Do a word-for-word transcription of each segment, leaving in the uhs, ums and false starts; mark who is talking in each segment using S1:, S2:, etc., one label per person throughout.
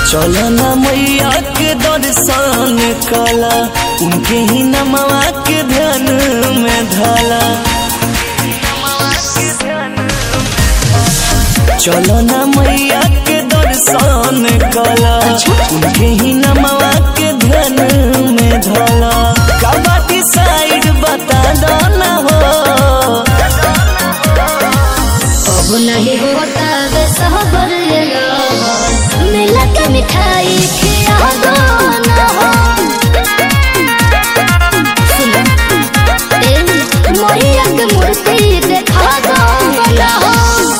S1: चलो ना मैया के दर्शन कला, उनके ही नमवा के ध्यान में धला। चलो ना मैया के दर्शन कला, उनके ही नमवा के ध्यान में धला। कबाटी साइड बता दो ना हो,
S2: अब नहीं होता वे सहबर मिला के मिठाई खिया दो ना हो। सुनो ए मैया के मूर्ति देखा दो ना हो।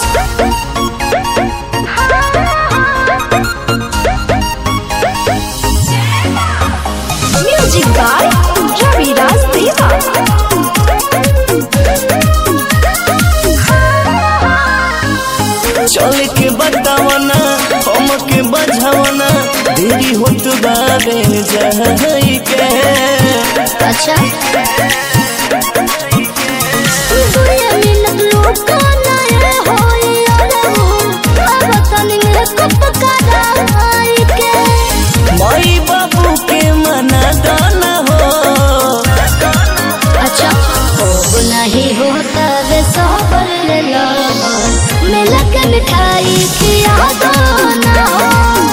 S2: म्यूजिक बाय रविराज देवा।
S1: चल के बतावना हम के बझावना, देरी होत बाबे जाई के।
S2: अच्छा दुनिया मिनट लोका नया होई अरहु, अब तनी में कप कराई के।
S1: माई बाबू के मना दाना हो,
S2: अच्छा अब नहीं होता वे सहबर मिला के मिठाई खिया दो ना हो।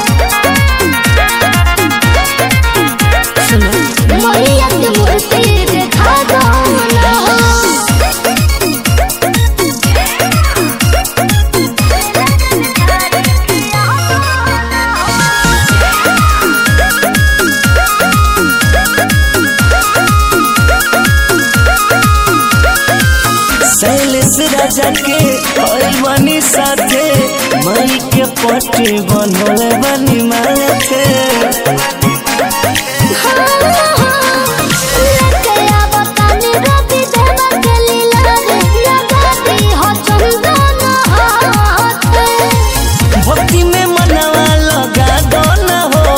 S2: सुनो मैया के मूर्ति देखा दो ना हो।
S1: शैलेश राजा के होइल बानी साथे, माई के पट्टी बनल बानी माथे। भक्ति में मनवा लगा दो ना हो,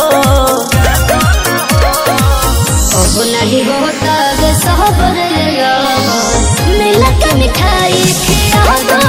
S2: अब नहीं होता वे सहबर मिला के मिठाई खिया दो